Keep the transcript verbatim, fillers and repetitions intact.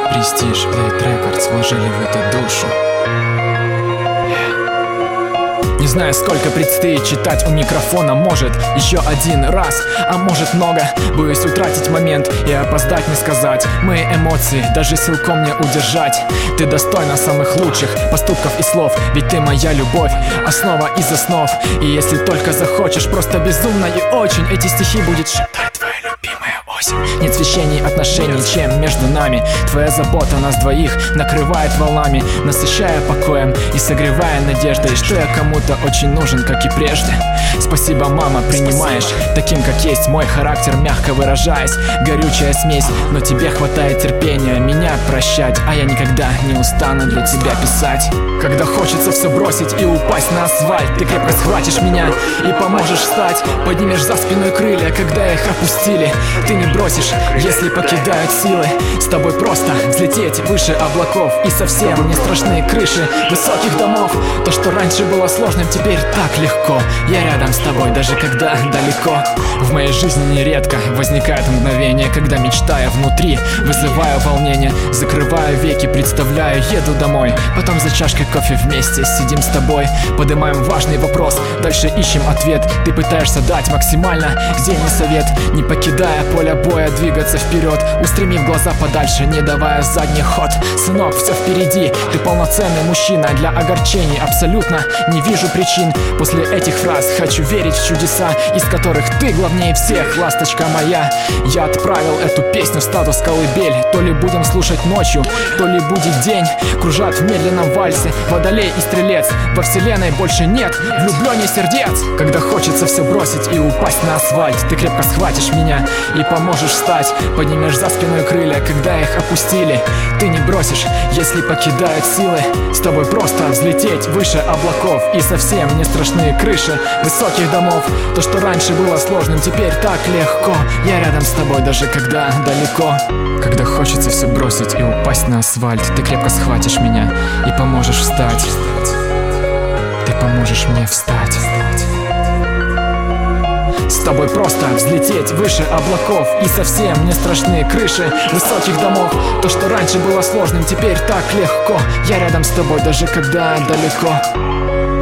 Prestige Late Records вложили в это душу. Не знаю, сколько предстоит читать у микрофона. Может, еще один раз, а может много. Боюсь утратить момент и опоздать, не сказать мои эмоции, даже силком не удержать. Ты достойна самых лучших поступков и слов, ведь ты моя любовь, основа из основ. И если только захочешь, просто безумно и очень, эти стихи будет шептать твоя любимая осень. Нет священней отношений, чем между нами. Твоя забота нас двоих накрывает волнами, насыщая покоем и согревая надеждой, что я кому-то очень нужен, как и прежде. Спасибо, мама, принимаешь таким, как есть мой характер, мягко выражаясь. Горючая смесь, но тебе хватает терпения меня прощать, а я никогда не устану для тебя писать. Когда хочется все бросить и упасть на асфальт, ты крепко схватишь меня и поможешь встать. Поднимешь за спиной крылья, когда их опустили. Ты не бросишь, если покидают силы. С тобой просто взлететь выше облаков, и совсем не страшны крыши высоких домов. То, что раньше было сложным, теперь так легко. Я рядом с тобой, даже когда далеко. В моей жизни нередко возникает мгновение, когда, мечтая внутри, вызываю волнение. Закрываю веки, представляю, еду домой. Потом за чашкой кофе вместе сидим с тобой, поднимаем важный вопрос, дальше ищем ответ. Ты пытаешься дать максимально дельный совет, не покидая поля боя, двигаться вперед, устремив глаза подальше, не давая задний ход. Сынок, все впереди, ты полноценный мужчина. Для огорчений абсолютно не вижу причин. После этих фраз хочу верить в чудеса, из которых ты главнее всех, ласточка моя. Я отправил эту песню в статус колыбель. То ли будем слушать ночью, то ли будет день. Кружат в медленном вальсе водолей и стрелец. Во вселенной больше нет влюбленных сердец. Когда хочется все бросить и упасть на асфальт, ты крепко схватишь меня и поможешь встать. Поднимешь за спиной крылья, когда их опустили. Ты не бросишь, если покидают силы. С тобой просто взлететь выше облаков, и совсем не страшны крыши высоких домов. То, что раньше было сложным, теперь так легко. Я рядом с тобой, даже когда далеко. Когда хочется все бросить и упасть на асфальт, ты крепко схватишь меня и поможешь встать. Ты поможешь мне встать. С тобой просто взлететь выше облаков, и совсем не страшны крыши высоких домов. То, что раньше было сложным, теперь так легко. Я рядом с тобой, даже когда далеко.